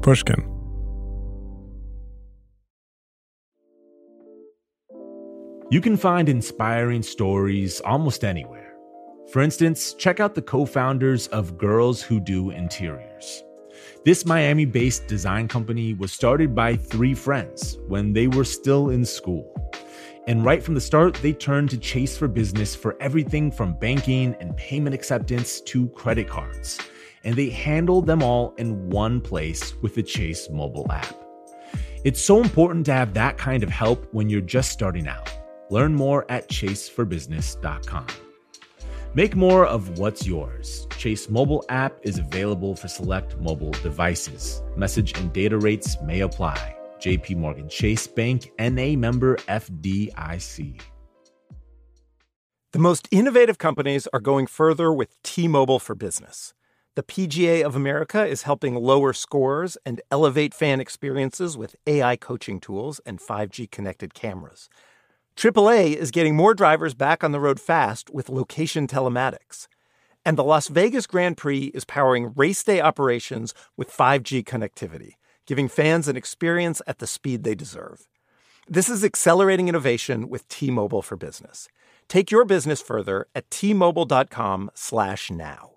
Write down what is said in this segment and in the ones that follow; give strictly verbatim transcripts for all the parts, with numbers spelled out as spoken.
Pushkin. You can find inspiring stories almost anywhere. For instance, check out the co-founders of Girls Who Do Interiors. This Miami-based design company was started by three friends when they were still in school. And right from the start, they turned to Chase for Business for everything from banking and payment acceptance to credit cards. And they handled them all in one place with the Chase mobile app. It's so important to have that kind of help when you're just starting out. Learn more at chase for business dot com. Make more of what's yours. Chase mobile app is available for select mobile devices. Message and data rates may apply. J P Morgan Chase Bank, N A member F D I C. The most innovative companies are going further with T-Mobile for Business. The P G A of America is helping lower scores and elevate fan experiences with A I coaching tools and five G connected cameras. triple A is getting more drivers back on the road fast with location telematics. And the Las Vegas Grand Prix is powering race day operations with five G connectivity, giving fans an experience at the speed they deserve. This is accelerating innovation with T-Mobile for Business. Take your business further at T-Mobile.com slash now.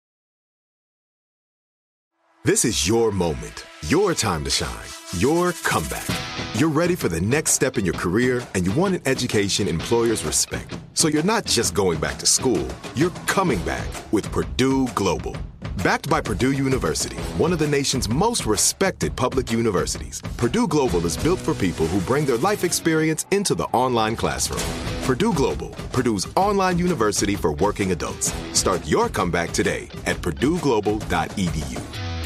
This is your moment, your time to shine, your comeback. You're ready for the next step in your career, and you want an education employers respect. So you're not just going back to school, you're coming back with Purdue Global. Backed by Purdue University, one of the nation's most respected public universities, Purdue Global is built for people who bring their life experience into the online classroom. Purdue Global, Purdue's online university for working adults. Start your comeback today at purdue global dot e d u.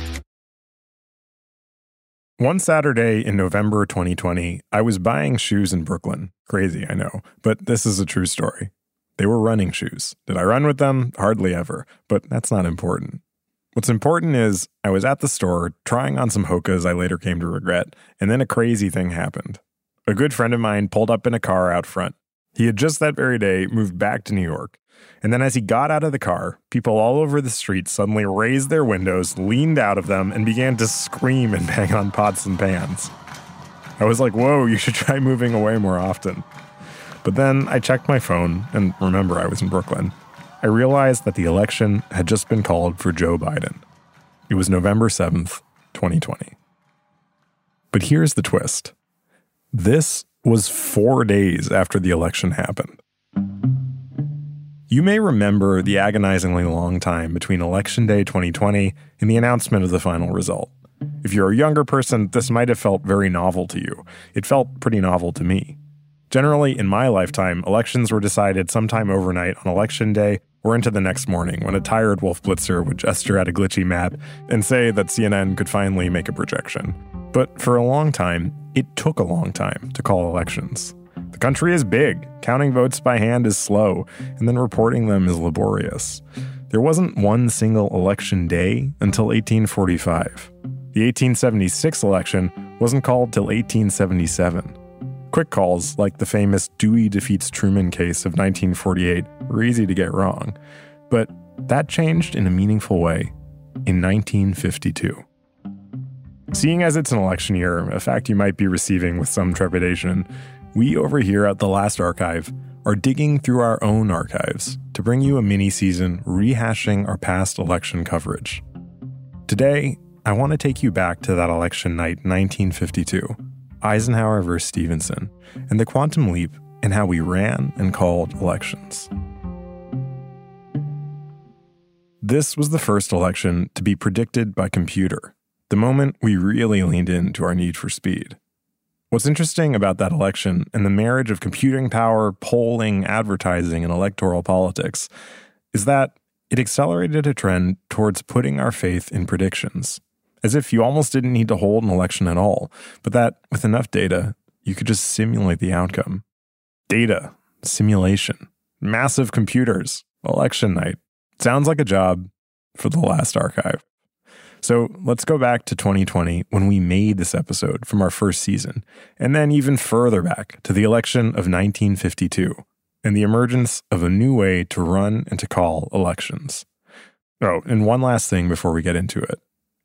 One Saturday in November twenty twenty, I was buying shoes in Brooklyn. Crazy, I know, but this is a true story. They were running shoes. Did I run with them? Hardly ever, but that's not important. What's important is I was at the store trying on some Hokas I later came to regret, and then a crazy thing happened. A good friend of mine pulled up in a car out front. He had just that very day moved back to New York. And then as he got out of the car, people all over the street suddenly raised their windows, leaned out of them, and began to scream and bang on pots and pans. I was like, whoa, you should try moving away more often. But then I checked my phone, and remember, I was in Brooklyn. I realized that the election had just been called for Joe Biden. It was November seventh, twenty twenty. But here's the twist. This was four days after the election happened. You may remember the agonizingly long time between Election Day twenty twenty and the announcement of the final result. If you're a younger person, this might have felt very novel to you. It felt pretty novel to me. Generally, in my lifetime, elections were decided sometime overnight on Election Day or into the next morning when a tired Wolf Blitzer would gesture at a glitchy map and say that C N N could finally make a projection. But for a long time, it took a long time to call elections. The country is big, counting votes by hand is slow, and then reporting them is laborious. There wasn't one single election day until eighteen forty-five. The eighteen seventy-six election wasn't called till eighteen seventy-seven. Quick calls, like the famous Dewey defeats Truman case of nineteen forty-eight, were easy to get wrong. But that changed in a meaningful way in nineteen fifty-two. Seeing as it's an election year, a fact you might be receiving with some trepidation, we over here at The Last Archive are digging through our own archives to bring you a mini-season rehashing our past election coverage. Today, I want to take you back to that election night, nineteen fifty-two, Eisenhower versus Stevenson, and the quantum leap in how we ran and called elections. This was the first election to be predicted by computer, the moment we really leaned into our need for speed. What's interesting about that election and the marriage of computing power, polling, advertising, and electoral politics is that it accelerated a trend towards putting our faith in predictions, as if you almost didn't need to hold an election at all, but that with enough data, you could just simulate the outcome. Data, simulation, massive computers, election night. Sounds like a job for The Last Archive. So let's go back to twenty twenty when we made this episode from our first season, and then even further back to the election of nineteen fifty-two and the emergence of a new way to run and to call elections. Oh, and one last thing before we get into it.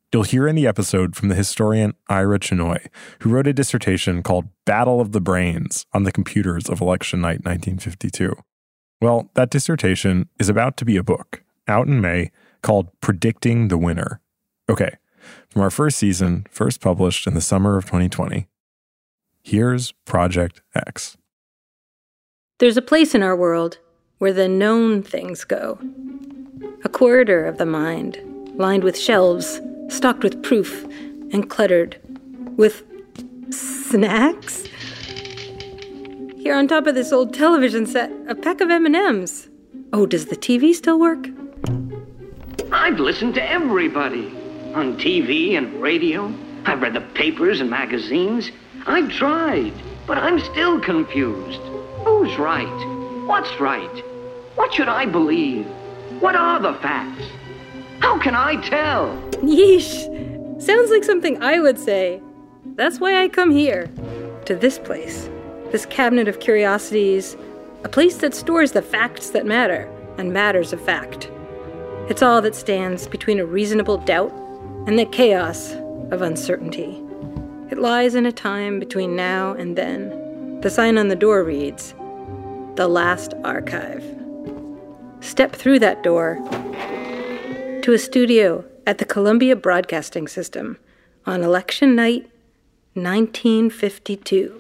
You'll hear in the episode from the historian Ira Chinoy, who wrote a dissertation called Battle of the Brains on the computers of election night nineteen fifty-two. Well, that dissertation is about to be a book, out in May, called Predicting the Winner. Okay, from our first season, first published in the summer of twenty twenty, here's Project X. There's a place in our world where the known things go. A corridor of the mind, lined with shelves, stocked with proof, and cluttered with snacks. Here on top of this old television set, a pack of M and M's. Oh, does the T V still work? I've listened to everybody. On T V and radio. I've read the papers and magazines. I've tried, but I'm still confused. Who's right? What's right? What should I believe? What are the facts? How can I tell? Yeesh. Sounds like something I would say. That's why I come here. To this place. This cabinet of curiosities. A place that stores the facts that matter, and matters of fact. It's all that stands between a reasonable doubt and the chaos of uncertainty. It lies in a time between now and then. The sign on the door reads, The Last Archive. Step through that door to a studio at the Columbia Broadcasting System on election night nineteen fifty-two.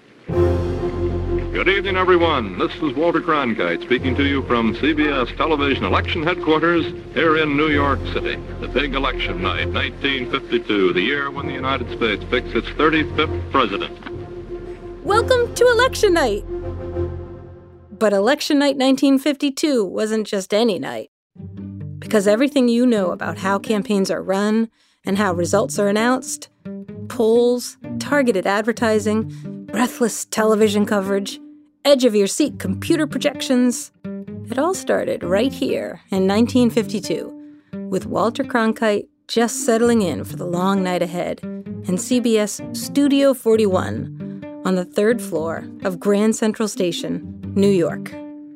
Good evening, everyone. This is Walter Cronkite speaking to you from C B S Television Election Headquarters here in New York City. The big election night, nineteen fifty-two, the year when the United States picks its thirty-fifth president. Welcome to election night! But election night nineteen fifty-two wasn't just any night. Because everything you know about how campaigns are run and how results are announced, polls, targeted advertising, breathless television coverage, edge-of-your-seat computer projections. It all started right here in nineteen fifty-two, with Walter Cronkite just settling in for the long night ahead in C B S Studio forty-one on the third floor of Grand Central Station, New York.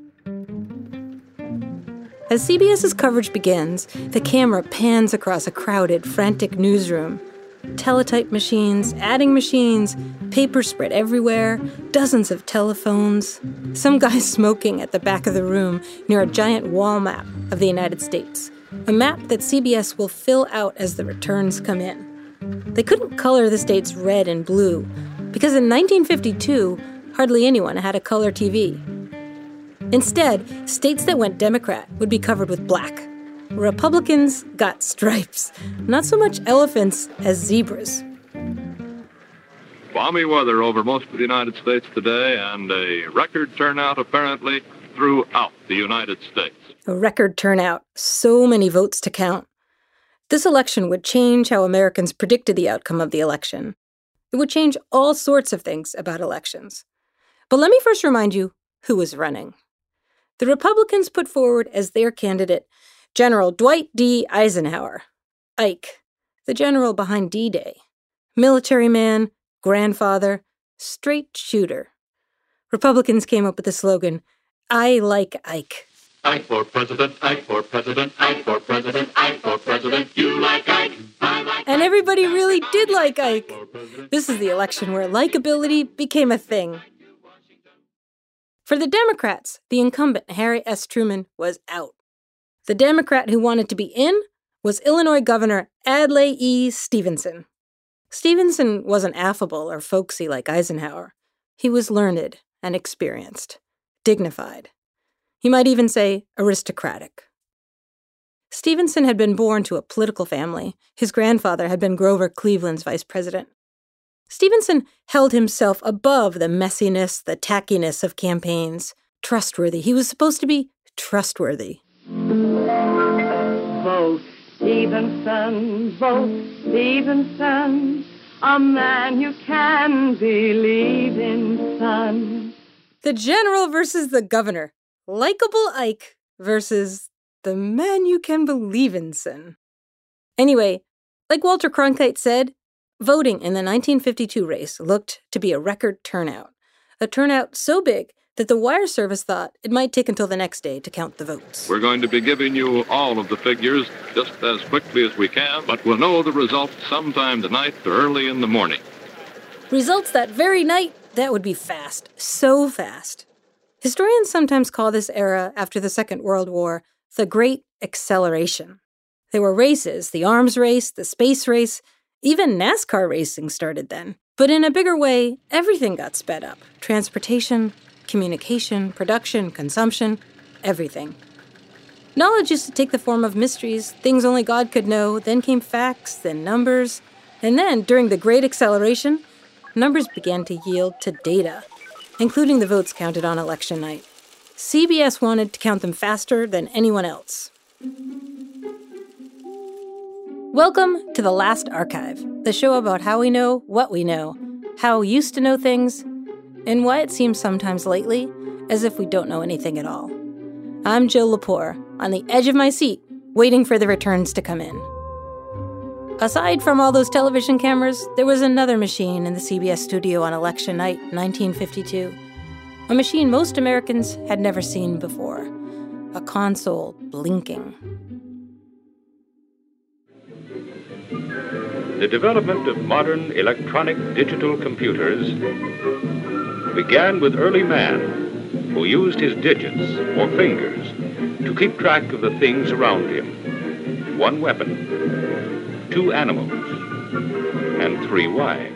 As CBS's coverage begins, the camera pans across a crowded, frantic newsroom. Teletype machines, adding machines, paper spread everywhere, dozens of telephones, some guy smoking at the back of the room near a giant wall map of the United States, a map that C B S will fill out as the returns come in. They couldn't color the states red and blue, because in nineteen fifty-two, hardly anyone had a color T V. Instead, states that went Democrat would be covered with black. Republicans got stripes, not so much elephants as zebras. Balmy weather over most of the United States today, and a record turnout apparently throughout the United States. A record turnout, so many votes to count. This election would change how Americans predicted the outcome of the election. It would change all sorts of things about elections. But let me first remind you who was running. The Republicans put forward as their candidate General Dwight D. Eisenhower, Ike, the general behind D-Day, military man, grandfather, straight shooter. Republicans came up with the slogan, I like Ike. Ike for president, Ike for president, Ike for president, Ike for president, you like Ike, I like Ike. And everybody really did like Ike. This is the election where likability became a thing. For the Democrats, the incumbent Harry S. Truman was out. The Democrat who wanted to be in was Illinois Governor Adlai E. Stevenson. Stevenson wasn't affable or folksy like Eisenhower. He was learned and experienced, dignified. You might even say aristocratic. Stevenson had been born to a political family. His grandfather had been Grover Cleveland's vice president. Stevenson held himself above the messiness, the tackiness of campaigns. Trustworthy. He was supposed to be trustworthy. Vote Stevenson, vote Stevenson, a man you can believe in, son. The general versus the governor. Likeable Ike versus the man you can believe in, son. Anyway, like Walter Cronkite said, voting in the nineteen fifty-two race looked to be a record turnout. A turnout so big that the wire service thought it might take until the next day to count the votes. We're going to be giving you all of the figures just as quickly as we can, but we'll know the results sometime tonight or early in the morning. Results that very night? That would be fast. So fast. Historians sometimes call this era after the Second World War the Great Acceleration. There were races, the arms race, the space race, even NASCAR racing started then. But in a bigger way, everything got sped up. Transportation, communication, production, consumption, everything. Knowledge used to take the form of mysteries, things only God could know, then came facts, then numbers, and then, during the Great Acceleration, numbers began to yield to data, including the votes counted on election night. C B S wanted to count them faster than anyone else. Welcome to The Last Archive, the show about how we know what we know, how we used to know things, and why it seems sometimes lately as if we don't know anything at all. I'm Jill Lepore, on the edge of my seat, waiting for the returns to come in. Aside from all those television cameras, there was another machine in the C B S studio on election night, nineteen fifty-two. A machine most Americans had never seen before. A console blinking. The development of modern electronic digital computers began with early man, who used his digits, or fingers, to keep track of the things around him. One weapon, two animals, and three wives.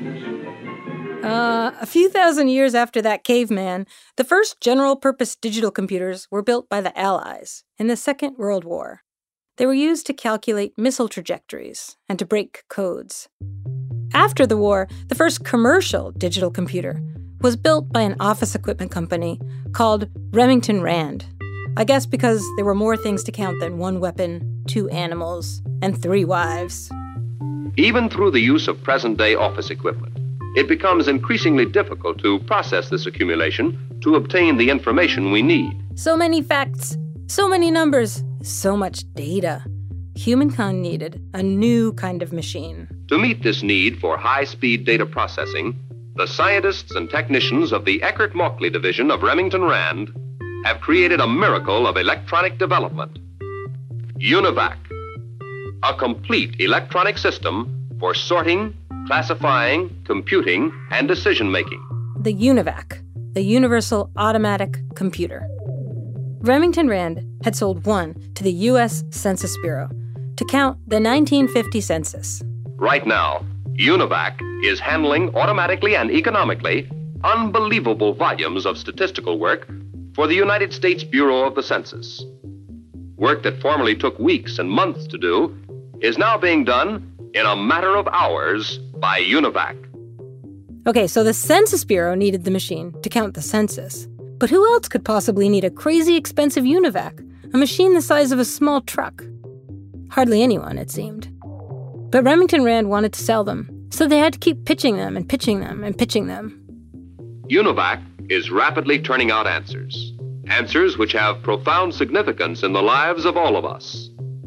Uh, a few thousand years after that caveman, the first general-purpose digital computers were built by the Allies in the Second World War. They were used to calculate missile trajectories and to break codes. After the war, the first commercial digital computer was built by an office equipment company called Remington Rand. I guess because there were more things to count than one weapon, two animals, and three wives. Even through the use of present-day office equipment, it becomes increasingly difficult to process this accumulation to obtain the information we need. So many facts, so many numbers, so much data. Humankind needed a new kind of machine. To meet this need for high-speed data processing, the scientists and technicians of the Eckert-Mauchly division of Remington Rand have created a miracle of electronic development. UNIVAC, a complete electronic system for sorting, classifying, computing, and decision-making. The UNIVAC, the Universal Automatic Computer. Remington Rand had sold one to the U S Census Bureau to count the nineteen fifty census. Right now, UNIVAC is handling automatically and economically unbelievable volumes of statistical work for the United States Bureau of the Census. Work that formerly took weeks and months to do is now being done in a matter of hours by UNIVAC. Okay, so the Census Bureau needed the machine to count the census. But who else could possibly need a crazy expensive UNIVAC, a machine the size of a small truck? Hardly anyone, it seemed. But Remington Rand wanted to sell them, so they had to keep pitching them and pitching them and pitching them. UNIVAC is rapidly turning out answers. Answers which have profound significance in the lives of all of us.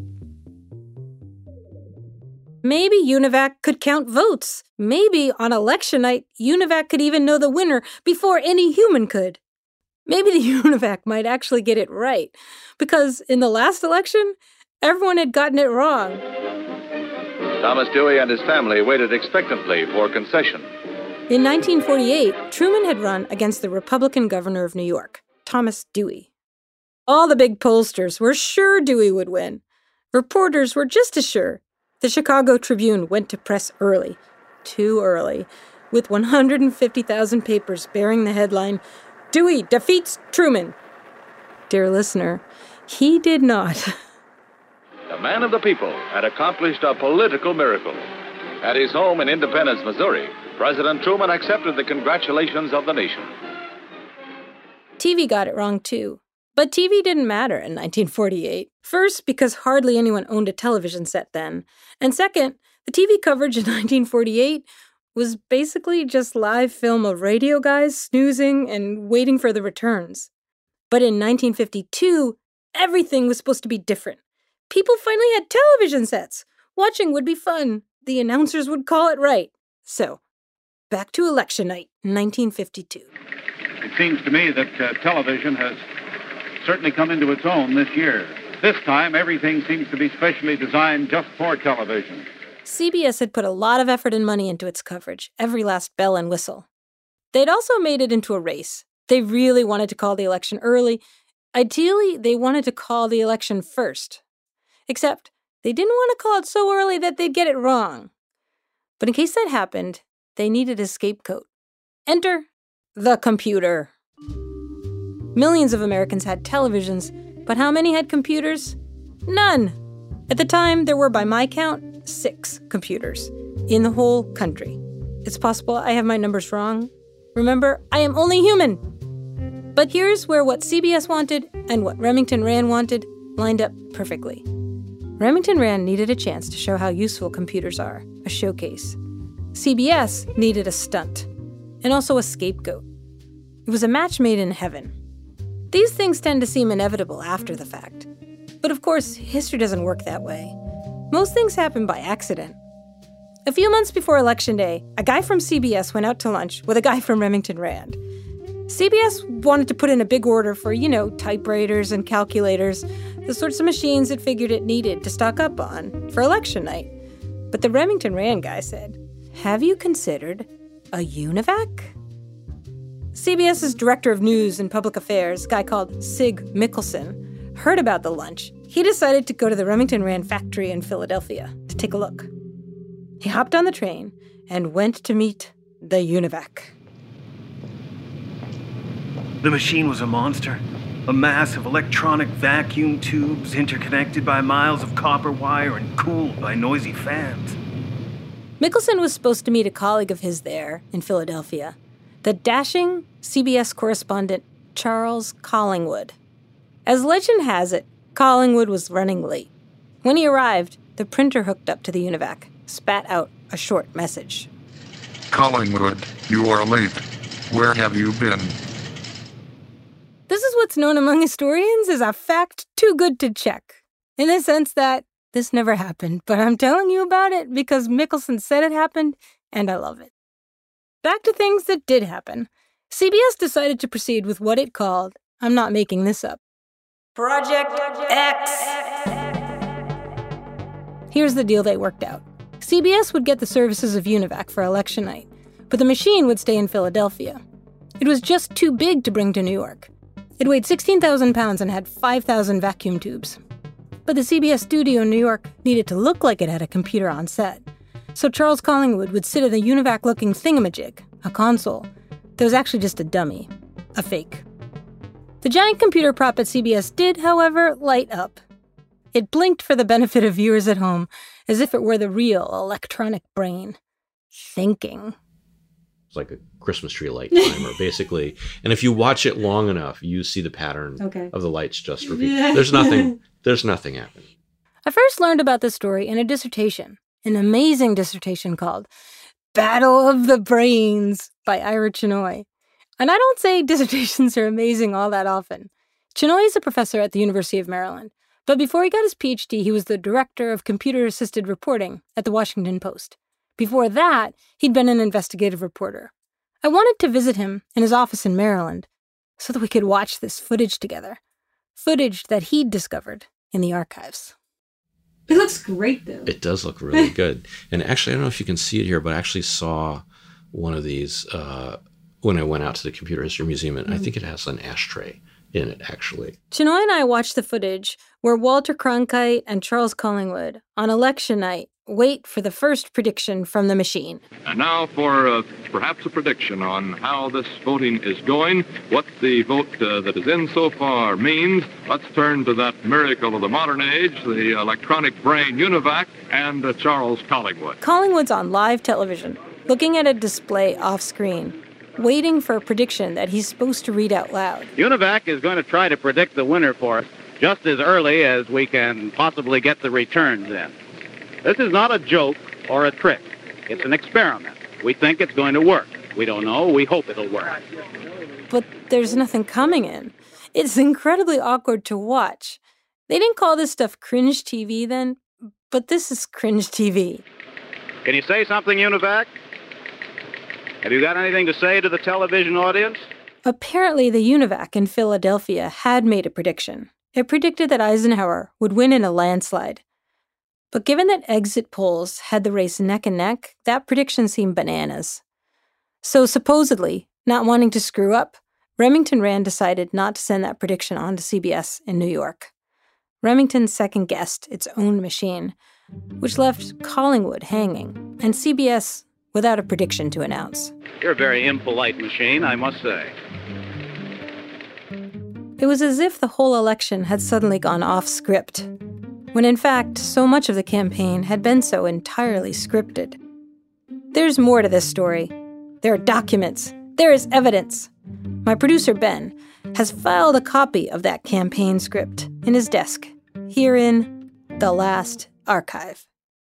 Maybe UNIVAC could count votes. Maybe on election night, UNIVAC could even know the winner before any human could. Maybe the UNIVAC might actually get it right, because in the last election, everyone had gotten it wrong. Thomas Dewey and his family waited expectantly for concession. In nineteen forty-eight, Truman had run against the Republican governor of New York, Thomas Dewey. All the big pollsters were sure Dewey would win. Reporters were just as sure. The Chicago Tribune went to press early, too early, with one hundred fifty thousand papers bearing the headline, "Dewey defeats Truman." Dear listener, he did not. The man of the people had accomplished a political miracle. At his home in Independence, Missouri, President Truman accepted the congratulations of the nation. T V got it wrong, too. But T V didn't matter in nineteen forty-eight. First, because hardly anyone owned a television set then. And second, the T V coverage in nineteen forty-eight was basically just live film of radio guys snoozing and waiting for the returns. But in nineteen fifty-two, everything was supposed to be different. People finally had television sets. Watching would be fun. The announcers would call it right. So, back to election night, nineteen fifty-two. seems to me that uh, television has certainly come into its own this year. This time, everything seems to be specially designed just for television. C B S had put a lot of effort and money into its coverage, every last bell and whistle. They'd also made it into a race. They really wanted to call the election early. Ideally, they wanted to call the election first. Except, they didn't want to call it so early that they'd get it wrong. But in case that happened, they needed a scapegoat. Enter the computer. Millions of Americans had televisions, but how many had computers? None. At the time, there were, by my count, six computers in the whole country. It's possible I have my numbers wrong. Remember, I am only human. But here's where what C B S wanted and what Remington Rand wanted lined up perfectly. Remington Rand needed a chance to show how useful computers are, a showcase. C B S needed a stunt, and also a scapegoat. It was a match made in heaven. These things tend to seem inevitable after the fact. But of course, history doesn't work that way. Most things happen by accident. A few months before Election Day, a guy from C B S went out to lunch with a guy from Remington Rand. C B S wanted to put in a big order for, you know, typewriters and calculators, the sorts of machines it figured it needed to stock up on for election night. But the Remington Rand guy said, "Have you considered a UNIVAC?" CBS's director of news and public affairs, a guy called Sig Mickelson, heard about the lunch. He decided to go to the Remington Rand factory in Philadelphia to take a look. He hopped on the train and went to meet the UNIVAC. The machine was a monster. A mass of electronic vacuum tubes interconnected by miles of copper wire and cooled by noisy fans. Mickelson was supposed to meet a colleague of his there in Philadelphia, the dashing C B S correspondent Charles Collingwood. As legend has it, Collingwood was running late. When he arrived, the printer hooked up to the UNIVAC spat out a short message. Collingwood, you are late. Where have you been? This is what's known among historians as a fact too good to check, in the sense that this never happened, but I'm telling you about it because Mickelson said it happened, and I love it. Back to things that did happen. C B S decided to proceed with what it called, I'm not making this up, Project X. Here's the deal they worked out. C B S would get the services of UNIVAC for election night, but the machine would stay in Philadelphia. It was just too big to bring to New York. It weighed sixteen thousand pounds and had five thousand vacuum tubes. But the C B S studio in New York needed to look like it had a computer on set. So Charles Collingwood would sit at a UNIVAC-looking thingamajig, a console, that was actually just a dummy, a fake. The giant computer prop at C B S did, however, light up. It blinked for the benefit of viewers at home, as if it were the real electronic brain, thinking. It's like a Christmas tree light timer, basically. And if you watch it long enough, you see the pattern okay. of the lights just repeat. Yeah. There's nothing, there's nothing happening. I first learned about this story in a dissertation, an amazing dissertation called Battle of the Brains by Ira Chenoy. And I don't say dissertations are amazing all that often. Chenoy is a professor at the University of Maryland. But before he got his P H D, he was the director of computer-assisted reporting at the Washington Post. Before that, he'd been an investigative reporter. I wanted to visit him in his office in Maryland so that we could watch this footage together. Footage that he'd discovered in the archives. It looks great, though. It does look really good. And actually, I don't know if you can see it here, but I actually saw one of these uh, when I went out to the Computer History Museum, and mm. I think it has an ashtray in it, actually. Chenoy and I watched the footage where Walter Cronkite and Charles Collingwood, on election night, wait for the first prediction from the machine. And now for uh, perhaps a prediction on how this voting is going, what the vote uh, that is in so far means. Let's turn to that miracle of the modern age, the electronic brain UNIVAC, and uh, Charles Collingwood. Collingwood's on live television, looking at a display off-screen, waiting for a prediction that he's supposed to read out loud. UNIVAC is going to try to predict the winner for us just as early as we can possibly get the returns in. This is not a joke or a trick. It's an experiment. We think it's going to work. We don't know. We hope it'll work. But there's nothing coming in. It's incredibly awkward to watch. They didn't call this stuff cringe T V then, but this is cringe T V. Can you say something, UNIVAC? Have you got anything to say to the television audience? Apparently, the UNIVAC in Philadelphia had made a prediction. It predicted that Eisenhower would win in a landslide. But given that exit polls had the race neck and neck, that prediction seemed bananas. So supposedly, not wanting to screw up, Remington Rand decided not to send that prediction on to C B S in New York. Remington second-guessed its own machine, which left Collingwood hanging, and C B S without a prediction to announce. You're a very impolite machine, I must say. It was as if the whole election had suddenly gone off script, when in fact, so much of the campaign had been so entirely scripted. There's more to this story. There are documents. There is evidence. My producer, Ben, has filed a copy of that campaign script in his desk, here in The Last Archive.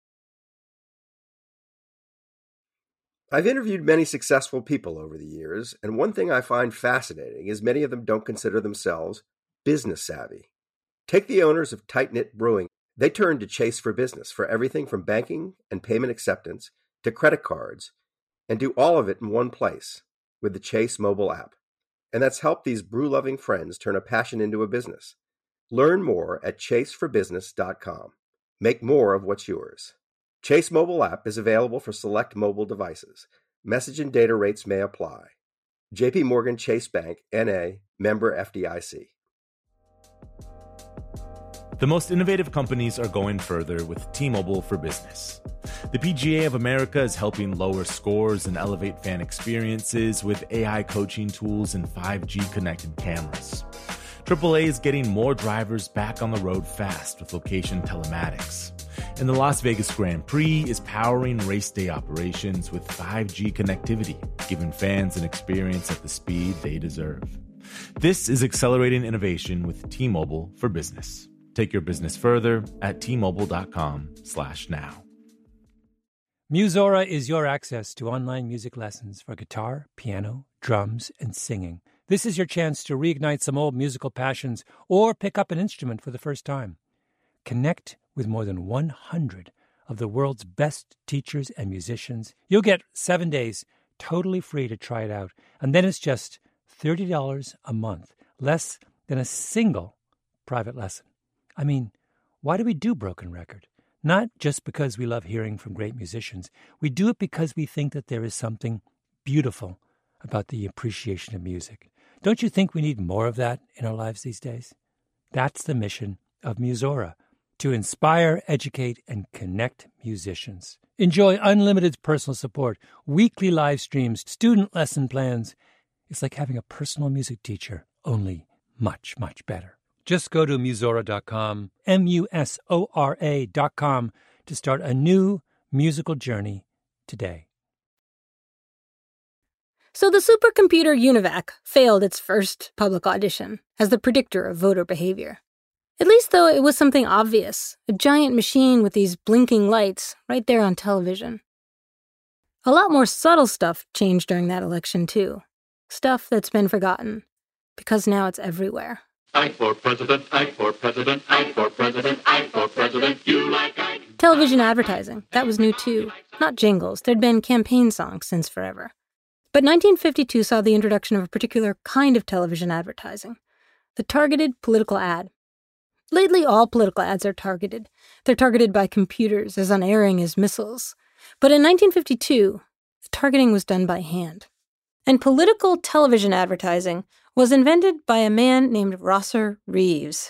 I've interviewed many successful people over the years, and one thing I find fascinating is many of them don't consider themselves business savvy. Take the owners of Tight Knit Brewing. They turned to Chase for Business for everything from banking and payment acceptance to credit cards, and do all of it in one place with the Chase mobile app. And that's helped these brew-loving friends turn a passion into a business. Learn more at chase for business dot com. Make more of what's yours. Chase mobile app is available for select mobile devices. Message and data rates may apply. J P Morgan Chase Bank, N A, member F D I C. The most innovative companies are going further with T-Mobile for Business. The P G A of America is helping lower scores and elevate fan experiences with A I coaching tools and five G connected cameras. triple A is getting more drivers back on the road fast with location telematics. And the Las Vegas Grand Prix is powering race day operations with five G connectivity, giving fans an experience at the speed they deserve. This is accelerating innovation with T-Mobile for Business. Take your business further at T Mobile dot com slash now. Musora is your access to online music lessons for guitar, piano, drums, and singing. This is your chance to reignite some old musical passions or pick up an instrument for the first time. Connect with more than one hundred of the world's best teachers and musicians. You'll get seven days totally free to try it out. And then it's just thirty dollars a month, less than a single private lesson. I mean, why do we do Broken Record? Not just because we love hearing from great musicians. We do it because we think that there is something beautiful about the appreciation of music. Don't you think we need more of that in our lives these days? That's the mission of Musora, to inspire, educate, and connect musicians. Enjoy unlimited personal support, weekly live streams, student lesson plans. It's like having a personal music teacher, only much, much better. Just go to musora dot com, M U S O R A dot com, to start a new musical journey today. So the supercomputer UNIVAC failed its first public audition as the predictor of voter behavior. At least, though, it was something obvious, a giant machine with these blinking lights right there on television. A lot more subtle stuff changed during that election, too. Stuff that's been forgotten, because now it's everywhere. I for president, I for president, I for president, I for president, you like I. Television advertising, that was new too. Not jingles, there'd been campaign songs since forever. But nineteen fifty-two saw the introduction of a particular kind of television advertising, the targeted political ad. Lately, all political ads are targeted. They're targeted by computers, as unerring as missiles. But in nineteen fifty-two, the targeting was done by hand. And political television advertising was invented by a man named Rosser Reeves.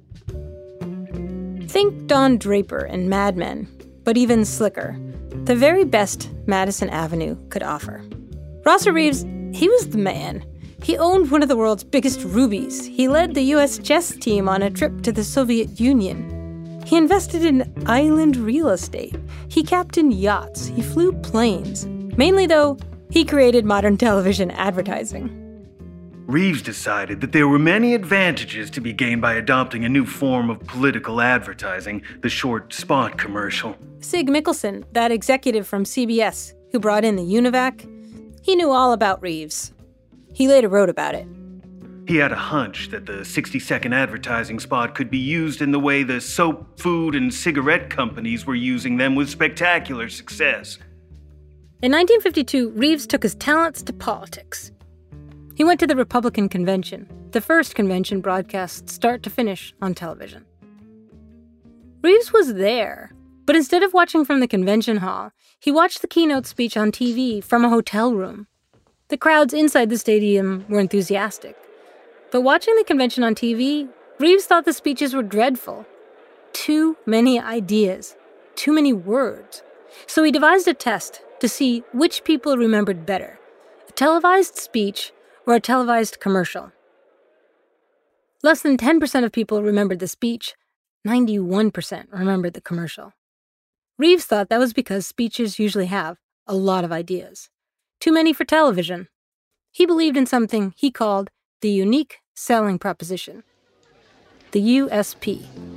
Think Don Draper in Mad Men, but even slicker. The very best Madison Avenue could offer. Rosser Reeves, he was the man. He owned one of the world's biggest rubies. He led the U S chess team on a trip to the Soviet Union. He invested in island real estate. He captained yachts. He flew planes. Mainly, though, he created modern television advertising. Reeves decided that there were many advantages to be gained by adopting a new form of political advertising, the short spot commercial. Sig Mickelson, that executive from C B S who brought in the UNIVAC, he knew all about Reeves. He later wrote about it. He had a hunch that the sixty-second advertising spot could be used in the way the soap, food, and cigarette companies were using them with spectacular success. In nineteen fifty-two, Reeves took his talents to politics. He went to the Republican convention, the first convention broadcast start to finish on television. Reeves was there, but instead of watching from the convention hall, he watched the keynote speech on T V from a hotel room. The crowds inside the stadium were enthusiastic, but watching the convention on T V, Reeves thought the speeches were dreadful. Too many ideas, too many words. So he devised a test to see which people remembered better, a televised speech or a televised commercial. Less than ten percent of people remembered the speech, ninety-one percent remembered the commercial. Reeves thought that was because speeches usually have a lot of ideas, too many for television. He believed in something he called the unique selling proposition, the U S P.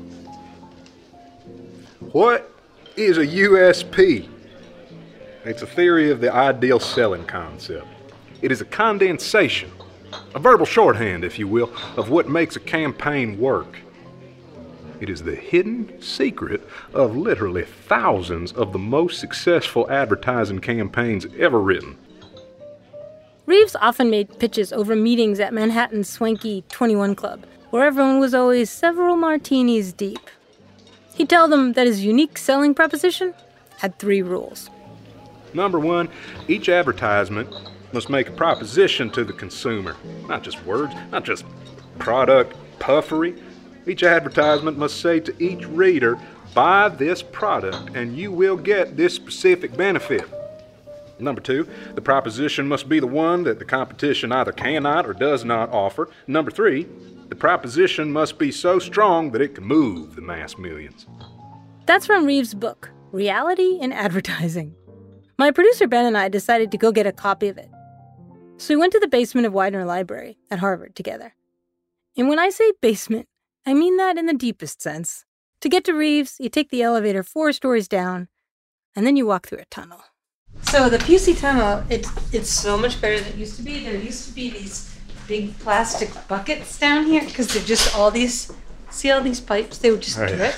What is a U S P? It's a theory of the ideal selling concept. It is a condensation, a verbal shorthand, if you will, of what makes a campaign work. It is the hidden secret of literally thousands of the most successful advertising campaigns ever written. Reeves often made pitches over meetings at Manhattan's swanky twenty-one Club, where everyone was always several martinis deep. He'd tell them that his unique selling proposition had three rules. Number one, each advertisement must make a proposition to the consumer. Not just words, not just product puffery. Each advertisement must say to each reader, buy this product and you will get this specific benefit. Number two, the proposition must be the one that the competition either cannot or does not offer. Number three, the proposition must be so strong that it can move the mass millions. That's from Reeves' book, Reality in Advertising. My producer Ben and I decided to go get a copy of it. So we went to the basement of Widener Library at Harvard together. And when I say basement, I mean that in the deepest sense. To get to Reeves, you take the elevator four stories down, and then you walk through a tunnel. So the Pusey Tunnel, it's, it's so much better than it used to be. There used to be these big plastic buckets down here, because they're just all these, see all these pipes? They would just Right. drip.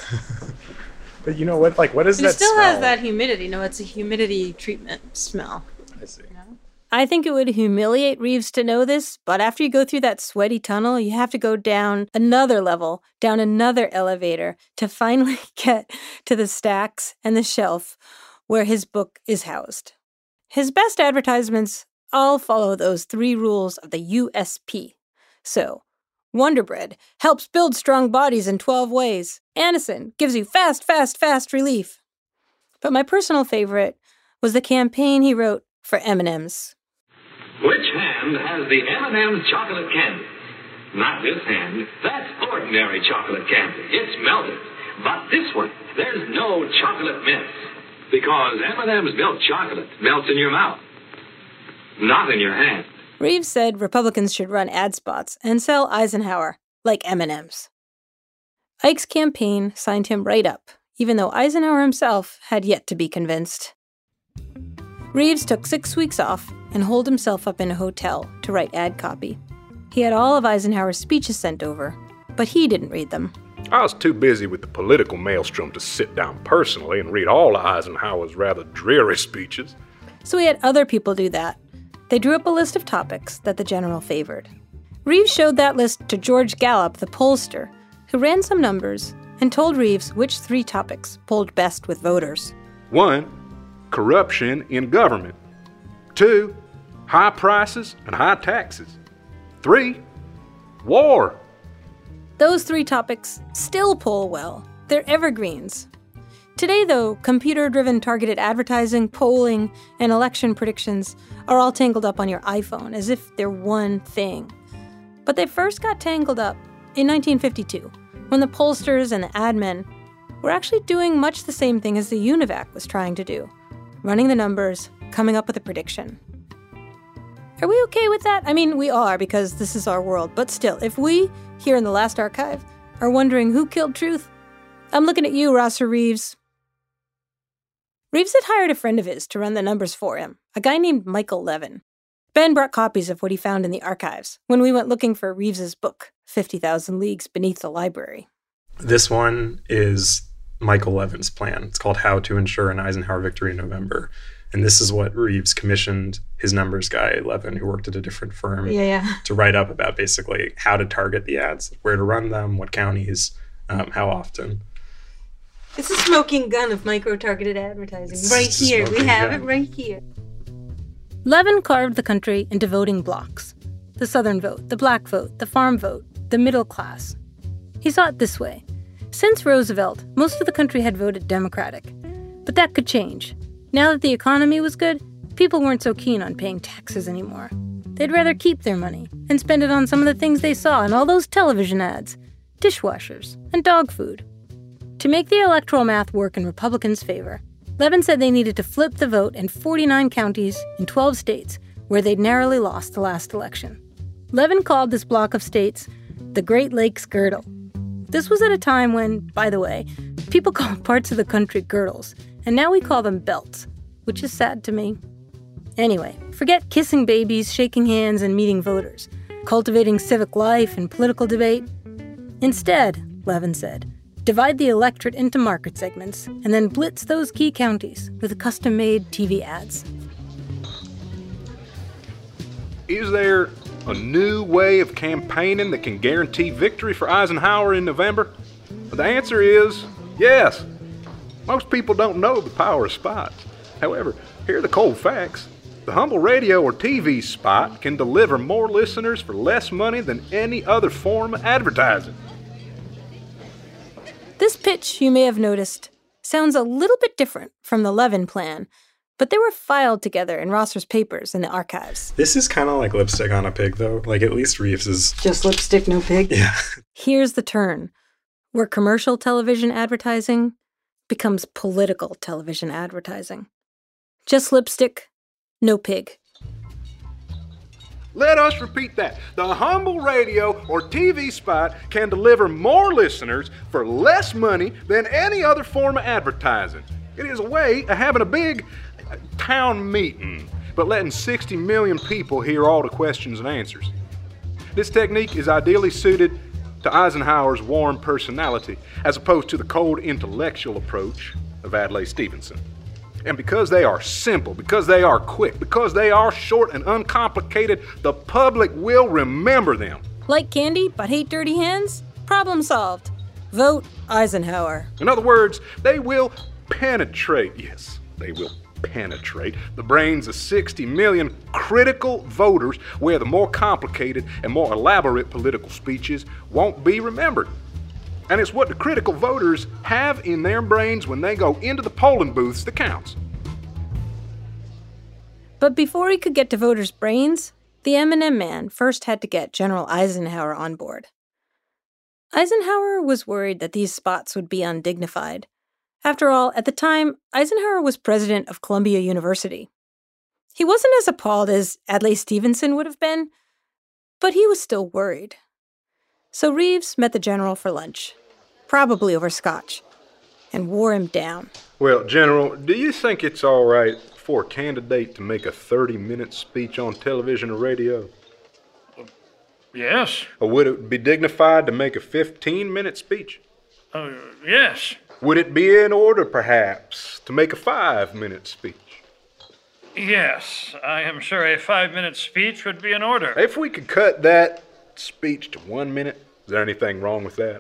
But you know what? Like, what is But that it still smell? has that humidity. No, it's a humidity treatment smell. I see. I think it would humiliate Reeves to know this, but after you go through that sweaty tunnel, you have to go down another level, down another elevator, to finally get to the stacks and the shelf where his book is housed. His best advertisements all follow those three rules of the U S P. So, Wonder Bread helps build strong bodies in twelve ways. Anacin gives you fast, fast, fast relief. But my personal favorite was the campaign he wrote for M and M's. Which hand has the M and M's chocolate candy? Not this hand. That's ordinary chocolate candy. It's melted. But this one, there's no chocolate mix. Because M and M's milk chocolate melts in your mouth, not in your hand. Reeves said Republicans should run ad spots and sell Eisenhower like M and M's. Ike's campaign signed him right up, even though Eisenhower himself had yet to be convinced. Reeves took six weeks off and holed himself up in a hotel to write ad copy. He had all of Eisenhower's speeches sent over, but he didn't read them. I was too busy with the political maelstrom to sit down personally and read all of Eisenhower's rather dreary speeches. So he had other people do that. They drew up a list of topics that the general favored. Reeves showed that list to George Gallup, the pollster, who ran some numbers and told Reeves which three topics polled best with voters. One, corruption in government. Two, high prices and high taxes. Three, war. Those three topics still poll well. They're evergreens. Today, though, computer-driven targeted advertising, polling, and election predictions are all tangled up on your iPhone as if they're one thing. But they first got tangled up in nineteen fifty-two, when the pollsters and the ad men were actually doing much the same thing as the UNIVAC was trying to do, running the numbers, coming up with a prediction. Are we okay with that? I mean, we are, because this is our world. But still, if we, here in the Last Archive, are wondering who killed truth, I'm looking at you, Rosser Reeves. Reeves had hired a friend of his to run the numbers for him, a guy named Michael Levin. Ben brought copies of what he found in the archives when we went looking for Reeves's book, fifty thousand Leagues Beneath the Library. This one is Michael Levin's plan. It's called How to Ensure an Eisenhower Victory in November. And this is what Reeves commissioned his numbers guy, Levin, who worked at a different firm, yeah, yeah. to write up about basically how to target the ads, where to run them, what counties, um, how often. It's a smoking gun of micro-targeted advertising. It's right here. We have gun. it right here. Levin carved the country into voting blocks. The Southern vote, the black vote, the farm vote, the middle class. He saw it this way. Since Roosevelt, most of the country had voted Democratic. But that could change. Now that the economy was good, people weren't so keen on paying taxes anymore. They'd rather keep their money and spend it on some of the things they saw in all those television ads, dishwashers, and dog food. To make the electoral math work in Republicans' favor, Levin said they needed to flip the vote in forty-nine counties in twelve states where they'd narrowly lost the last election. Levin called this block of states the Great Lakes Girdle. This was at a time when, by the way, people called parts of the country girdles, and now we call them belts, which is sad to me. Anyway, forget kissing babies, shaking hands, and meeting voters, cultivating civic life and political debate. Instead, Levin said, divide the electorate into market segments, and then blitz those key counties with custom-made T V ads. Is there a new way of campaigning that can guarantee victory for Eisenhower in November? The answer is yes. Most people don't know the power of spots. However, here are the cold facts. The humble radio or T V spot can deliver more listeners for less money than any other form of advertising. This pitch, you may have noticed, sounds a little bit different from the Levin plan, but they were filed together in Rosser's papers in the archives. This is kind of like lipstick on a pig, though. Like, at least Reeves is... Just lipstick, no pig? Yeah. Here's the turn, where commercial television advertising becomes political television advertising. Just lipstick, no pig. Let us repeat that. The humble radio or T V spot can deliver more listeners for less money than any other form of advertising. It is a way of having a big town meeting, but letting sixty million people hear all the questions and answers. This technique is ideally suited to Eisenhower's warm personality, as opposed to the cold intellectual approach of Adlai Stevenson. And because they are simple, because they are quick, because they are short and uncomplicated, the public will remember them. Like candy, but hate dirty hands? Problem solved. Vote Eisenhower. In other words, they will penetrate, yes, they will penetrate the brains of sixty million critical voters, where the more complicated and more elaborate political speeches won't be remembered. And it's what the critical voters have in their brains when they go into the polling booths that counts. But before he could get to voters' brains, the M and M man first had to get General Eisenhower on board. Eisenhower was worried that these spots would be undignified. After all, at the time, Eisenhower was president of Columbia University. He wasn't as appalled as Adlai Stevenson would have been, but he was still worried. So Reeves met the general for lunch, probably over scotch, and wore him down. Well, General, do you think it's all right for a candidate to make a thirty-minute speech on television or radio? Yes. Or would it be dignified to make a fifteen-minute speech? Uh, yes. Would it be in order, perhaps, to make a five-minute speech? Yes, I am sure a five-minute speech would be in order. If we could cut that speech to one minute, is there anything wrong with that?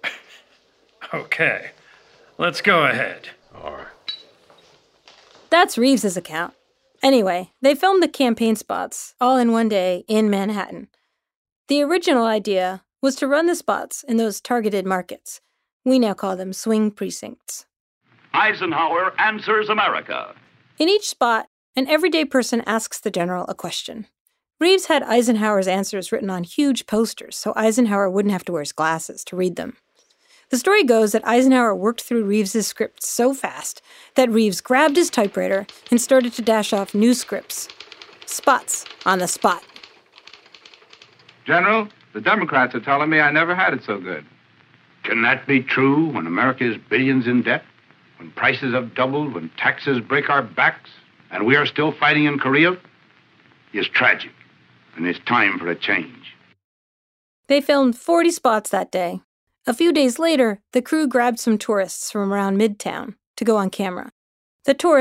Okay, let's go ahead. All right. That's Reeves's account. Anyway, they filmed the campaign spots all in one day in Manhattan. The original idea was to run the spots in those targeted markets. We now call them swing precincts. Eisenhower answers America. In each spot, an everyday person asks the general a question. Reeves had Eisenhower's answers written on huge posters, so Eisenhower wouldn't have to wear his glasses to read them. The story goes that Eisenhower worked through Reeves's script so fast that Reeves grabbed his typewriter and started to dash off new scripts. Spots on the spot. General, the Democrats are telling me I never had it so good. Can that be true when America is billions in debt? When prices have doubled, when taxes break our backs, and we are still fighting in Korea? It's tragic, and it's time for a change. They filmed forty spots that day. A few days later, the crew grabbed some tourists from around Midtown to go on camera. The tourists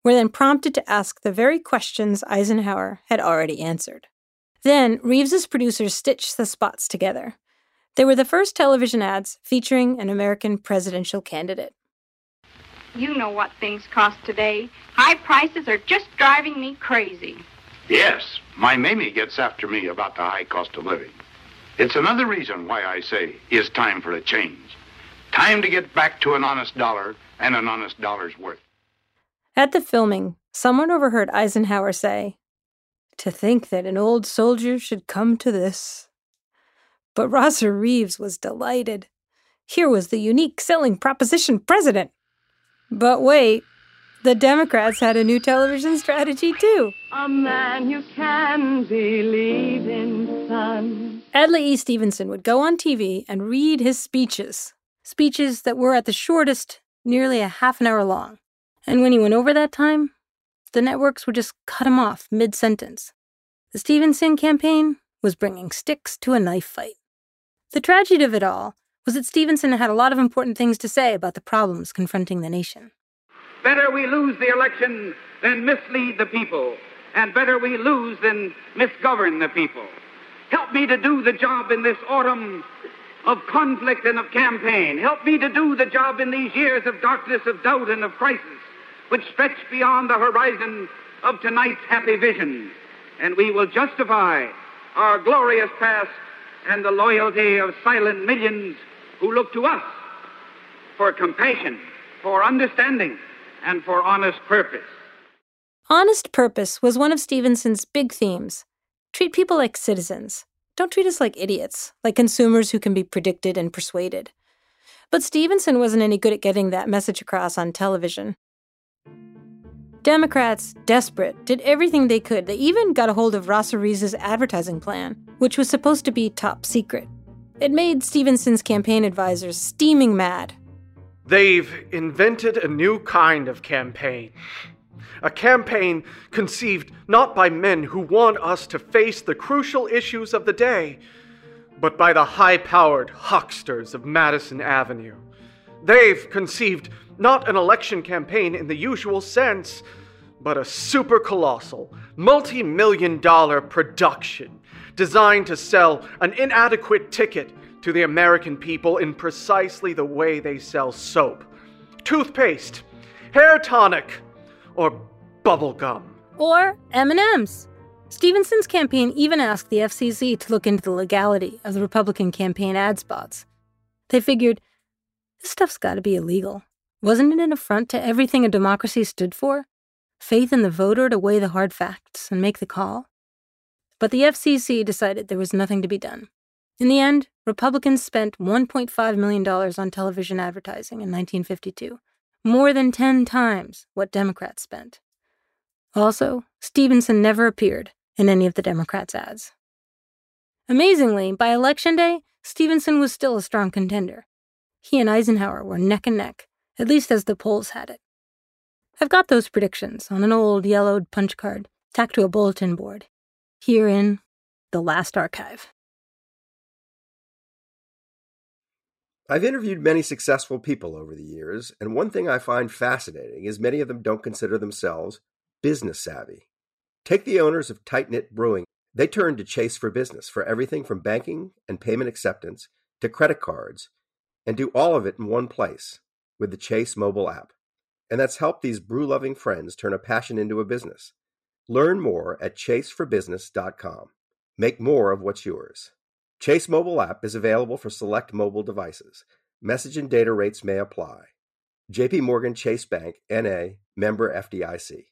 were then prompted to ask the very questions Eisenhower had already answered. Then, Reeves's producers stitched the spots together. They were the first television ads featuring an American presidential candidate. You know what things cost today. High prices are just driving me crazy. Yes, my Mamie gets after me about the high cost of living. It's another reason why I say it's time for a change. Time to get back to an honest dollar and an honest dollar's worth. At the filming, someone overheard Eisenhower say, "To think that an old soldier should come to this." But Rosser Reeves was delighted. Here was the unique selling proposition president. But wait, the Democrats had a new television strategy too. A man you can believe in, son. Adlai E. Stevenson would go on T V and read his speeches. Speeches that were at the shortest nearly a half an hour long. And when he went over that time, the networks would just cut him off mid-sentence. The Stevenson campaign was bringing sticks to a knife fight. The tragedy of it all was that Stevenson had a lot of important things to say about the problems confronting the nation. Better we lose the election than mislead the people, and better we lose than misgovern the people. Help me to do the job in this autumn of conflict and of campaign. Help me to do the job in these years of darkness, of doubt, and of crisis, which stretch beyond the horizon of tonight's happy vision. And we will justify our glorious past and the loyalty of silent millions who look to us for compassion, for understanding, and for honest purpose. Honest purpose was one of Stevenson's big themes. Treat people like citizens. Don't treat us like idiots, like consumers who can be predicted and persuaded. But Stevenson wasn't any good at getting that message across on television. Democrats, desperate, did everything they could. They even got a hold of Rosser Reeves's advertising plan, which was supposed to be top secret. It made Stevenson's campaign advisors steaming mad. They've invented a new kind of campaign. A campaign conceived not by men who want us to face the crucial issues of the day, but by the high-powered hucksters of Madison Avenue. They've conceived not an election campaign in the usual sense, but a super-colossal, multi-million dollar production designed to sell an inadequate ticket to the American people in precisely the way they sell soap, toothpaste, hair tonic, or bubble gum. Or M and M's. Stevenson's campaign even asked the F C C to look into the legality of the Republican campaign ad spots. They figured, this stuff's got to be illegal. Wasn't it an affront to everything a democracy stood for? Faith in the voter to weigh the hard facts and make the call? But the F C C decided there was nothing to be done. In the end, Republicans spent one point five million dollars on television advertising in nineteen fifty-two, more than ten times what Democrats spent. Also, Stevenson never appeared in any of the Democrats' ads. Amazingly, by Election Day, Stevenson was still a strong contender. He and Eisenhower were neck and neck, at least as the polls had it. I've got those predictions on an old yellowed punch card tacked to a bulletin board, here in the Last Archive. I've interviewed many successful people over the years, and one thing I find fascinating is many of them don't consider themselves business savvy. Take the owners of Tight Knit Brewing. They turned to Chase for Business for everything from banking and payment acceptance to credit cards, and do all of it in one place with the Chase mobile app. And that's helped these brew-loving friends turn a passion into a business. Learn more at chase for business dot com. Make more of what's yours. Chase mobile app is available for select mobile devices. Message and data rates may apply. J P Morgan Chase Bank, N A, member F D I C.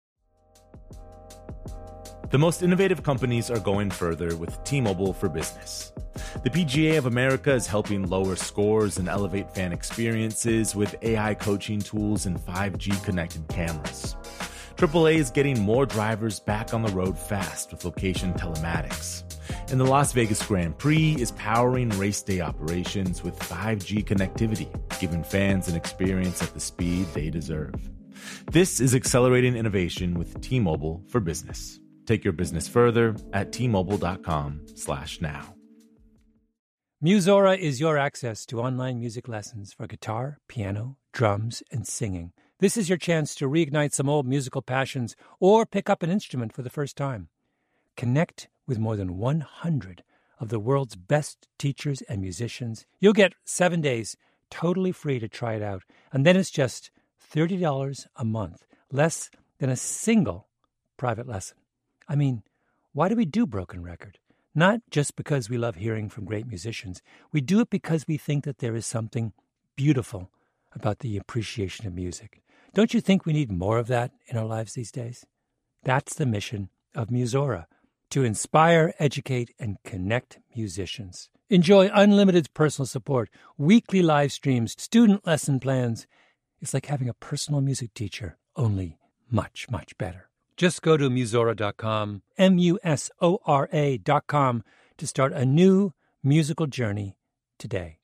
The most innovative companies are going further with T-Mobile for Business. The P G A of America is helping lower scores and elevate fan experiences with A I coaching tools and five G connected cameras. triple A is getting more drivers back on the road fast with location telematics. And the Las Vegas Grand Prix is powering race day operations with five G connectivity, giving fans an experience at the speed they deserve. This is accelerating innovation with T-Mobile for Business. Take your business further at T Mobile dot com slash now. Musora is your access to online music lessons for guitar, piano, drums, and singing. This is your chance to reignite some old musical passions or pick up an instrument for the first time. Connect with more than one hundred of the world's best teachers and musicians. You'll get seven days totally free to try it out, and then it's just thirty dollars a month, less than a single private lesson. I mean, why do we do Broken Record? Not just because we love hearing from great musicians. We do it because we think that there is something beautiful about the appreciation of music. Don't you think we need more of that in our lives these days? That's the mission of Musora, to inspire, educate, and connect musicians. Enjoy unlimited personal support, weekly live streams, student lesson plans. It's like having a personal music teacher, only much, much better. Just go to musora dot com, M U S O R A dot com, to start a new musical journey today.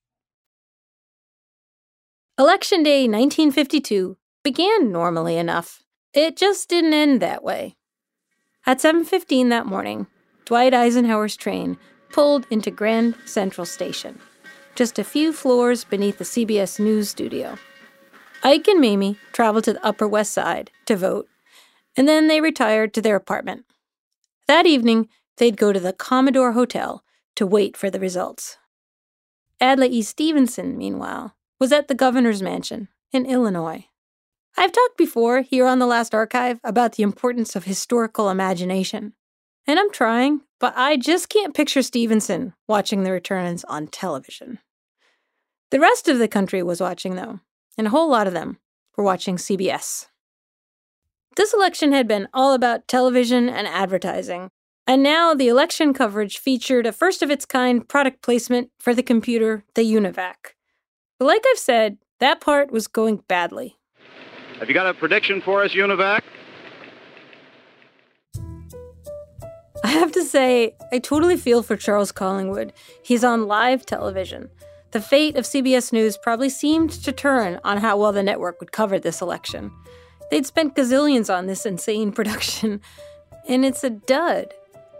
Election Day nineteen fifty-two began normally enough. It just didn't end that way. At seven fifteen that morning, Dwight Eisenhower's train pulled into Grand Central Station, just a few floors beneath the C B S News studio. Ike and Mamie traveled to the Upper West Side to vote, and then they retired to their apartment. That evening, they'd go to the Commodore Hotel to wait for the results. Adlai E. Stevenson, meanwhile, was at the governor's mansion in Illinois. I've talked before here on The Last Archive about the importance of historical imagination. And I'm trying, but I just can't picture Stevenson watching the returns on television. The rest of the country was watching, though, and a whole lot of them were watching C B S. This election had been all about television and advertising, and now the election coverage featured a first-of-its-kind product placement for the computer, the UNIVAC. But like I've said, that part was going badly. Have you got a prediction for us, UNIVAC? I have to say, I totally feel for Charles Collingwood. He's on live television. The fate of C B S News probably seemed to turn on how well the network would cover this election. They'd spent gazillions on this insane production, and it's a dud.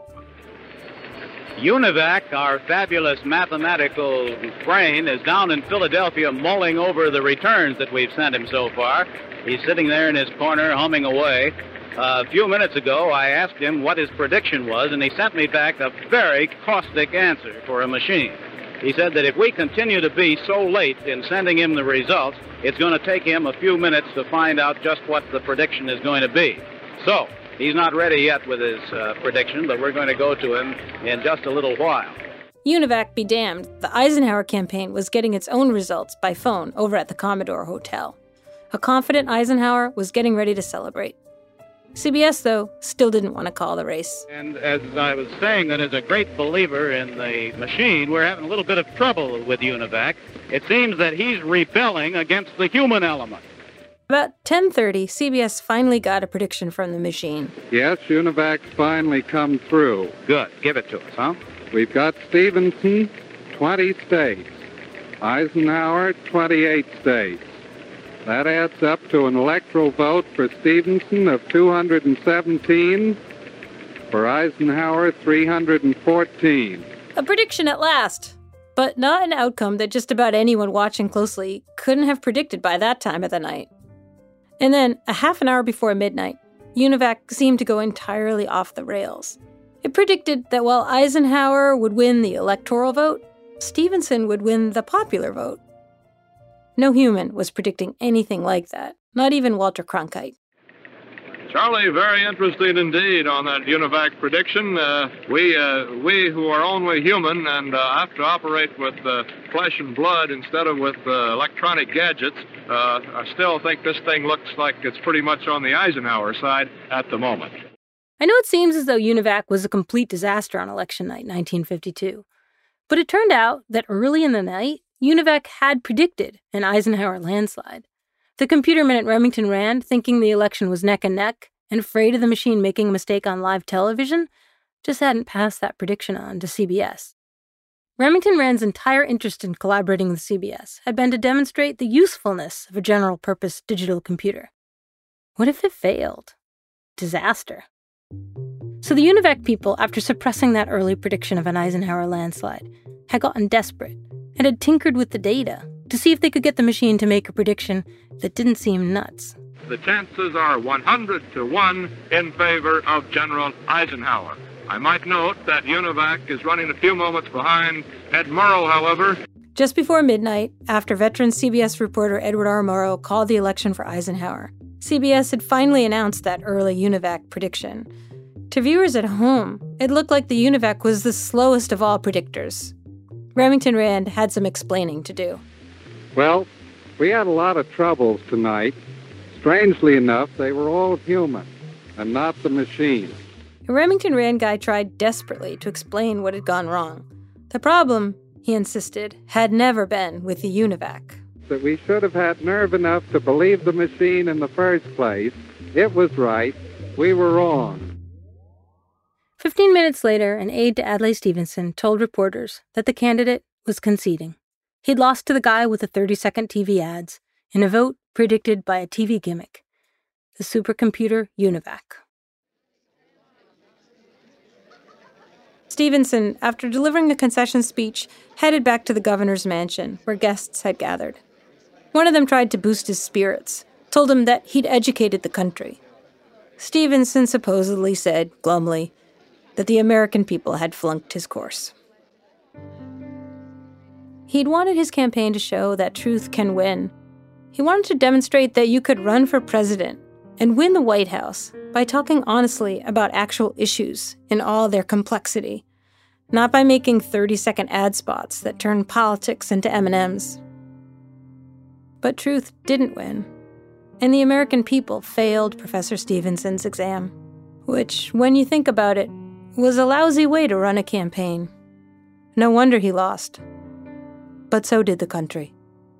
UNIVAC, our fabulous mathematical brain, is down in Philadelphia mulling over the returns that we've sent him so far. He's sitting there in his corner humming away. Uh, a few minutes ago, I asked him what his prediction was, and he sent me back a very caustic answer for a machine. He said that if we continue to be so late in sending him the results, it's going to take him a few minutes to find out just what the prediction is going to be. So, he's not ready yet with his uh, prediction, but we're going to go to him in just a little while. UNIVAC be damned, the Eisenhower campaign was getting its own results by phone over at the Commodore Hotel. A confident Eisenhower was getting ready to celebrate. C B S, though, still didn't want to call the race. And as I was saying, that as a great believer in the machine, we're having a little bit of trouble with UNIVAC. It seems that he's rebelling against the human element. About ten thirty, C B S finally got a prediction from the machine. Yes, UNIVAC's finally come through. Good. Give it to us, huh? We've got Stevenson, twenty states. Eisenhower, twenty-eight states. That adds up to an electoral vote for Stevenson of two hundred seventeen, for Eisenhower, three hundred fourteen. A prediction at last, but not an outcome that just about anyone watching closely couldn't have predicted by that time of the night. And then, a half an hour before midnight, UNIVAC seemed to go entirely off the rails. It predicted that while Eisenhower would win the electoral vote, Stevenson would win the popular vote. No human was predicting anything like that, not even Walter Cronkite. Charlie, very interesting indeed on that UNIVAC prediction. Uh, we uh, we who are only human and uh, have to operate with uh, flesh and blood instead of with uh, electronic gadgets, uh, I still think this thing looks like it's pretty much on the Eisenhower side at the moment. I know it seems as though UNIVAC was a complete disaster on election night nineteen fifty-two, but it turned out that early in the night, UNIVAC had predicted an Eisenhower landslide. The computermen at Remington Rand, thinking the election was neck and neck and afraid of the machine making a mistake on live television, just hadn't passed that prediction on to C B S. Remington Rand's entire interest in collaborating with C B S had been to demonstrate the usefulness of a general-purpose digital computer. What if it failed? Disaster. So the UNIVAC people, after suppressing that early prediction of an Eisenhower landslide, had gotten desperate and had tinkered with the data to see if they could get the machine to make a prediction that didn't seem nuts the chances are one hundred to one in favor of General Eisenhower. I might note that UNIVAC is running a few moments behind. Ed Murrow, however... Just before midnight, after veteran C B S reporter Edward R. Murrow called the election for Eisenhower, C B S had finally announced that early UNIVAC prediction. To viewers at home, it looked like the UNIVAC was the slowest of all predictors. Remington Rand had some explaining to do. Well, we had a lot of troubles tonight. Strangely enough, they were all human and not the machine. A Remington Rand guy tried desperately to explain what had gone wrong. The problem, he insisted, had never been with the UNIVAC. That we should have had nerve enough to believe the machine in the first place. It was right. We were wrong. Fifteen minutes later, an aide to Adlai Stevenson told reporters that the candidate was conceding. He'd lost to the guy with the thirty-second T V ads in a vote predicted by a T V gimmick, the supercomputer UNIVAC. Stevenson, after delivering a concession speech, headed back to the governor's mansion, where guests had gathered. One of them tried to boost his spirits, told him that he'd educated the country. Stevenson supposedly said, glumly, that the American people had flunked his course. He'd wanted his campaign to show that truth can win. He wanted to demonstrate that you could run for president and win the White House by talking honestly about actual issues in all their complexity, not by making thirty-second ad spots that turn politics into M and M's. But truth didn't win, and the American people failed Professor Stevenson's exam, which, when you think about it, was a lousy way to run a campaign. No wonder he lost. But so did the country.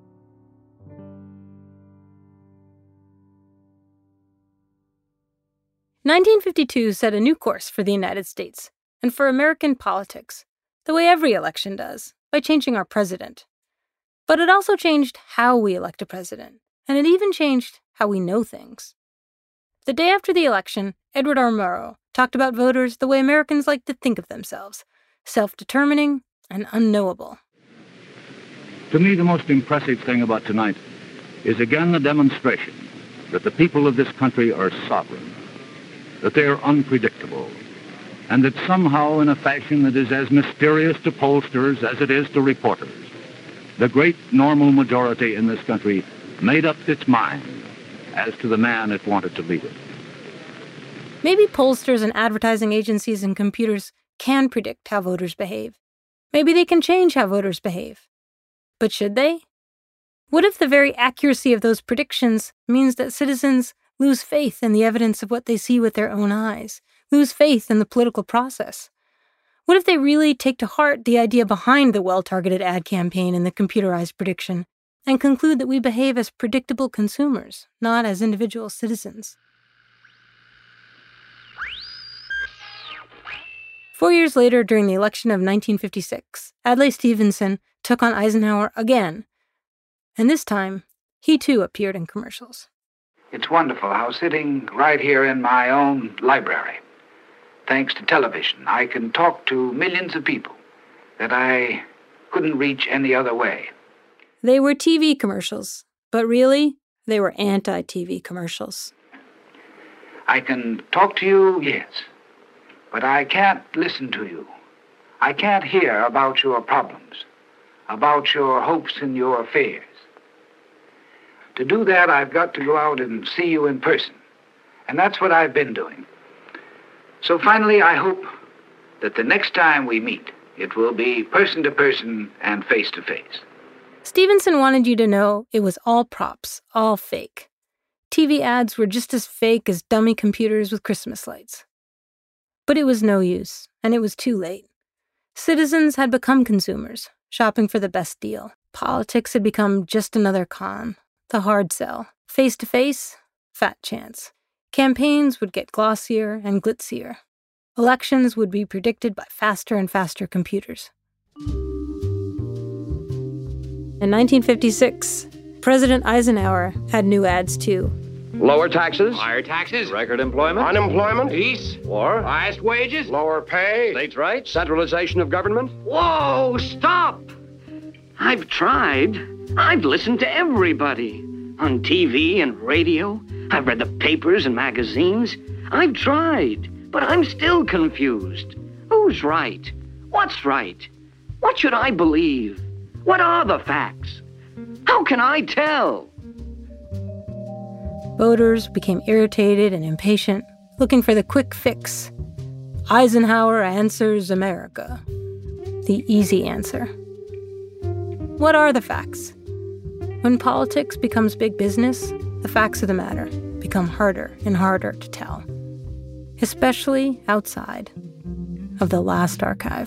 nineteen fifty-two set a new course for the United States and for American politics, the way every election does, by changing our president. But it also changed how we elect a president, and it even changed how we know things. The day after the election, Edward R. Murrow talked about voters the way Americans like to think of themselves, self-determining and unknowable. To me, the most impressive thing about tonight is again the demonstration that the people of this country are sovereign, that they are unpredictable, and that somehow, in a fashion that is as mysterious to pollsters as it is to reporters, the great normal majority in this country made up its mind as to the man it wanted to lead it. Maybe pollsters and advertising agencies and computers can predict how voters behave. Maybe they can change how voters behave. But should they? What if the very accuracy of those predictions means that citizens lose faith in the evidence of what they see with their own eyes, lose faith in the political process? What if they really take to heart the idea behind the well-targeted ad campaign and the computerized prediction, and conclude that we behave as predictable consumers, not as individual citizens? Four years later, during the election of nineteen fifty-six, Adlai Stevenson took on Eisenhower again, and this time, he too appeared in commercials. It's wonderful how sitting right here in my own library, thanks to television, I can talk to millions of people that I couldn't reach any other way. They were T V commercials, but really, they were anti-T V commercials. I can talk to you, yes, but I can't listen to you. I can't hear about your problems, about your hopes and your fears. To do that, I've got to go out and see you in person, and that's what I've been doing. So finally, I hope that the next time we meet, it will be person to person and face to face. Stevenson wanted you to know it was all props, all fake. T V ads were just as fake as dummy computers with Christmas lights. But it was no use, and it was too late. Citizens had become consumers, shopping for the best deal. Politics had become just another con, the hard sell. Face-to-face, fat chance. Campaigns would get glossier and glitzier. Elections would be predicted by faster and faster computers. In nineteen fifty-six, President Eisenhower had new ads too. Lower taxes. Higher taxes. Record employment. Unemployment. Peace. War. Highest wages. Lower pay. States' rights. Centralization of government. Whoa, stop! I've tried. I've listened to everybody. On T V and radio. I've read the papers and magazines. I've tried, but I'm still confused. Who's right? What's right? What should I believe? What are the facts? How can I tell? Voters became irritated and impatient, looking for the quick fix. Eisenhower answers America. The easy answer. What are the facts? When politics becomes big business, the facts of the matter become harder and harder to tell, especially outside of the last archive.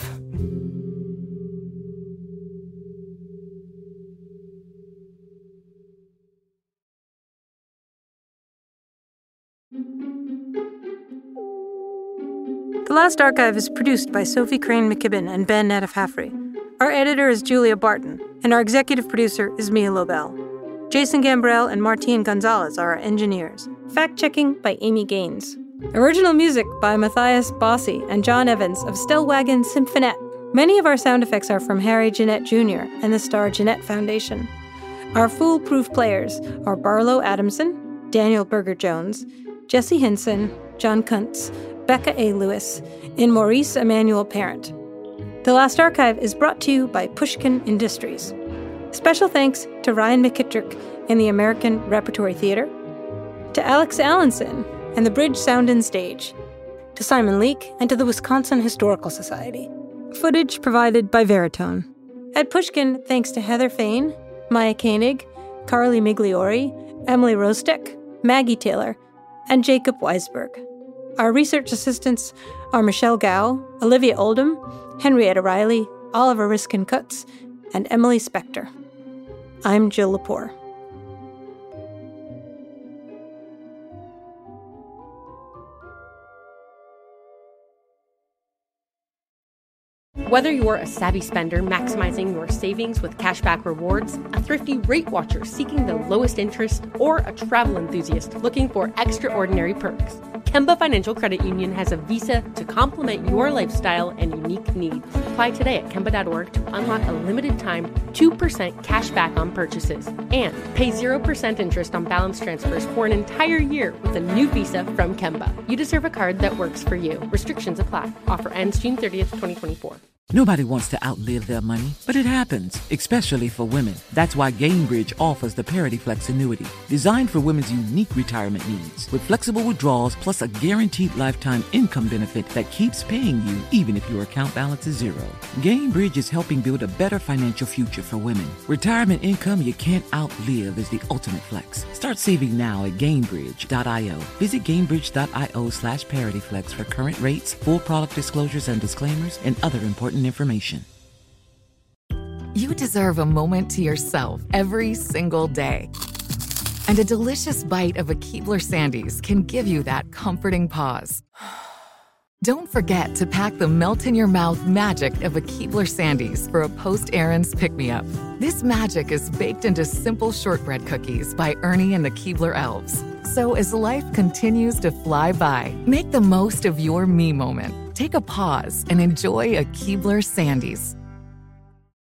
The Last Archive is produced by Sophie Crane McKibben and Ben Nettifafri. Our editor is Julia Barton, and our executive producer is Mia Lobel. Jason Gambrell and Martine Gonzalez are our engineers. Fact-checking by Amy Gaines. Original music by Matthias Bossi and John Evans of Stellwagen Symphonette. Many of our sound effects are from Harry Jeanette Junior and the Star Jeanette Foundation. Our foolproof players are Barlow Adamson, Daniel Berger-Jones, Jesse Hinson, John Kuntz, Becca A. Lewis, and Maurice Emmanuel Parent. The Last Archive is brought to you by Pushkin Industries. Special thanks to Ryan McKittrick and the American Repertory Theater, to Alex Allenson and the Bridge Sound and Stage, to Simon Leake and to the Wisconsin Historical Society. Footage provided by Veritone. At Pushkin, thanks to Heather Fain, Maya Koenig, Carly Migliori, Emily Rostek, Maggie Taylor, and Jacob Weisberg. Our research assistants are Michelle Gao, Olivia Oldham, Henrietta Riley, Oliver Riskin-Kutz, and Emily Spector. I'm Jill Lepore. Whether you're a savvy spender maximizing your savings with cashback rewards, a thrifty rate watcher seeking the lowest interest, or a travel enthusiast looking for extraordinary perks, Kemba Financial Credit Union has a visa to complement your lifestyle and unique needs. Apply today at Kemba dot org to unlock a limited time two percent cash back on purchases and pay zero percent interest on balance transfers for an entire year with a new visa from Kemba. You deserve a card that works for you. Restrictions apply. Offer ends June thirtieth, twenty twenty-four. Nobody wants to outlive their money, but it happens, especially for women. That's why Gainbridge offers the Parity Flex annuity, designed for women's unique retirement needs, with flexible withdrawals plus a guaranteed lifetime income benefit that keeps paying you even if your account balance is zero. Gainbridge is helping build a better financial future for women. Retirement income you can't outlive is the ultimate flex. Start saving now at Gainbridge dot io. Visit Gainbridge dot io slash ParityFlex for current rates, full product disclosures and disclaimers, and other important information. You deserve a moment to yourself every single day. And a delicious bite of a Keebler Sandies can give you that comforting pause. Don't forget to pack the melt-in-your-mouth magic of a Keebler Sandies for a post-errands pick-me-up. This magic is baked into simple shortbread cookies by Ernie and the Keebler Elves. So as life continues to fly by, make the most of your me moment. Take a pause and enjoy a Keebler Sandies.